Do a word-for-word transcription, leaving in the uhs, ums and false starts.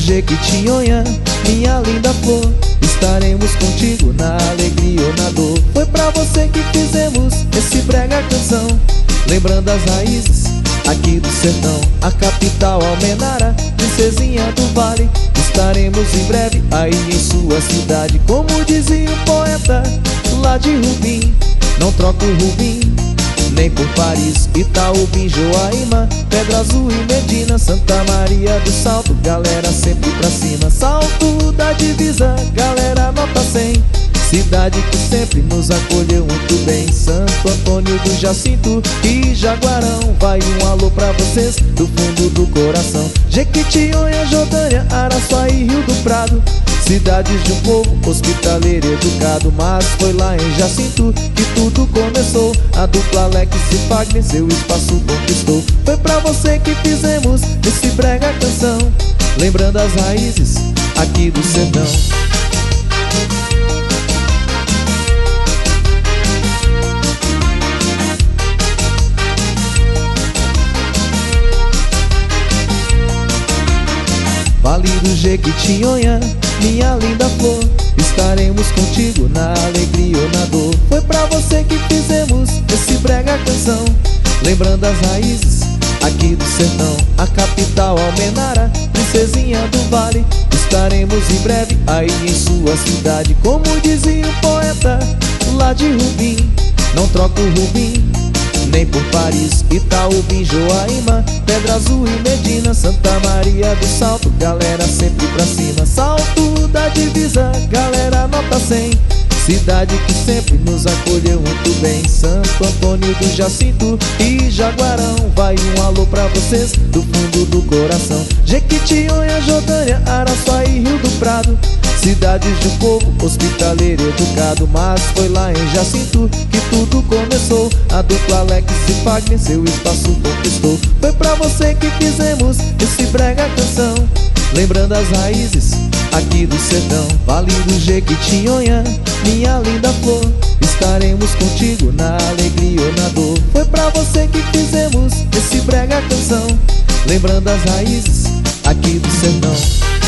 Jequitinhonha, minha linda flor, estaremos contigo na alegria ou na dor. Foi pra você que fizemos esse brega canção, lembrando as raízes aqui do sertão. A capital Almenara, princesinha do vale, estaremos em breve aí em sua cidade. Como dizia o poeta lá de Rubim, não troco Rubim nem por Paris, Itaúbim, Joaíma, Pedra Azul e Medina, Santa Maria do Salto, galera sempre pra cima. Salto da divisa, galera nota cem, cidade que sempre nos acolheu muito bem. Santo Antônio do Jacinto e Jaguarão, vai um alô pra vocês do fundo do coração. Jequitinhonha, Jordânia, Araçuaí, Rio do Prado, cidades de um povo hospitaleiro educado. Mas foi lá em Jacinto que tudo começou, a dupla Alex e Fagner seu espaço conquistou. Foi pra você que fizemos esse brega canção, lembrando as raízes aqui do sertão. Vale do Jequitinhonha, minha linda flor, estaremos contigo na alegria ou na dor. Foi pra você que fizemos esse brega canção, lembrando as raízes aqui do sertão. A capital Almenara, princesinha do vale, estaremos em breve aí em sua cidade. Como dizia o poeta lá de Rubim, não troco Rubim nem por Paris, Itaúbim, Joaíma, Pedra Azul e Medina, Santa Maria do Salto, galera sempre pra cima. Salto da divisa, galera nota cem, cidade que sempre nos acolheu muito bem. Santo Antônio do Jacinto e Jaguarão, vai um alô pra vocês do fundo do coração. Jequitinhonha, Jordânia, Araçuaí, Rio do Prado, cidades de um povo hospitaleiro educado. Mas foi lá em Jacinto que tudo começou, a dupla Alex e Fagner seu espaço conquistou. Foi pra você que fizemos esse brega canção, lembrando as raízes aqui do sertão. Vale do Jequitinhonha, minha linda flor, estaremos contigo na alegria ou na dor. Foi pra você que fizemos esse brega canção, lembrando as raízes aqui do sertão.